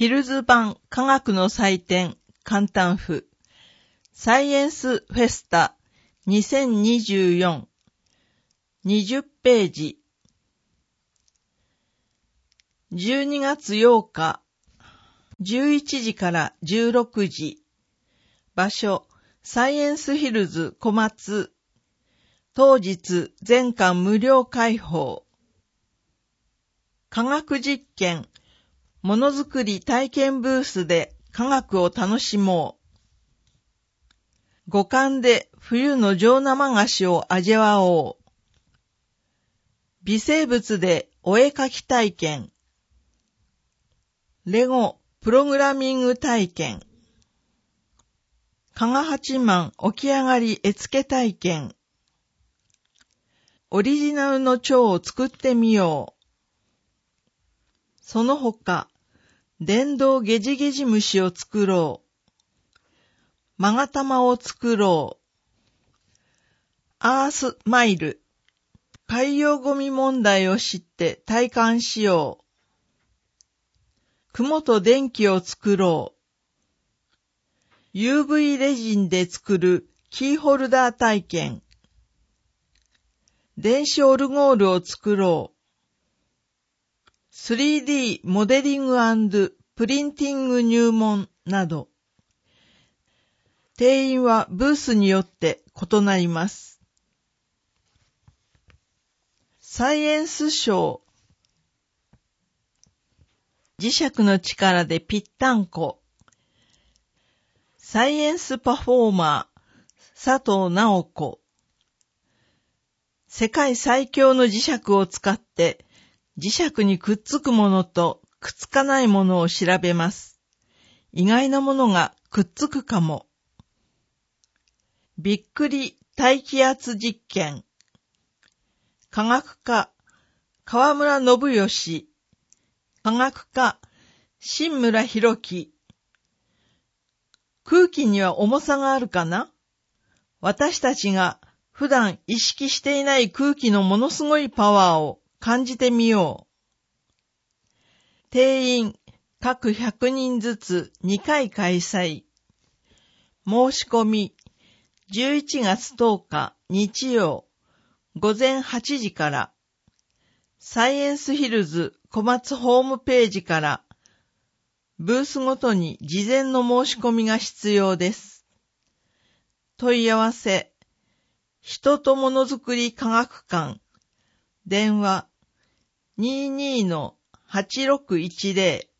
ヒルズ版科学の祭典簡単譜サイエンスフェスタ2024 20ページ12月8日11時から16時場所サイエンスヒルズ小松当日全館無料開放科学実験ものづくり体験ブースで科学を楽しもう。五感で冬の上生菓子を味わおう。微生物でお絵描き体験。レゴプログラミング体験。加賀八幡起き上がり絵付け体験。オリジナルの蝶を作ってみよう。その他、電動ゲジゲジ虫を作ろう。勾玉を作ろう。アースマイル。海洋ゴミ問題を知って体感しよう。雲と電気を作ろう。UV レジンで作るキーホルダー体験。電子オルゴールを作ろう。3D モデリング&プリンティング入門など。定員はブースによって異なります。サイエンスショー。磁石の力でぴったんこ。サイエンスパフォーマー、佐藤直子。世界最強の磁石を使って磁石にくっつくものとくっつかないものを調べます。意外なものがくっつくかも。びっくり大気圧実験。科学家、河村信義。科学家、新村博樹。空気には重さがあるかな？私たちが普段意識していない空気のものすごいパワーを感じてみよう。定員各100人ずつ2回開催。申し込み11月10日日曜午前8時からサイエンスヒルズ小松ホームページからブースごとに事前の申し込みが必要です。問い合わせ人とものづくり科学館電話 22-8610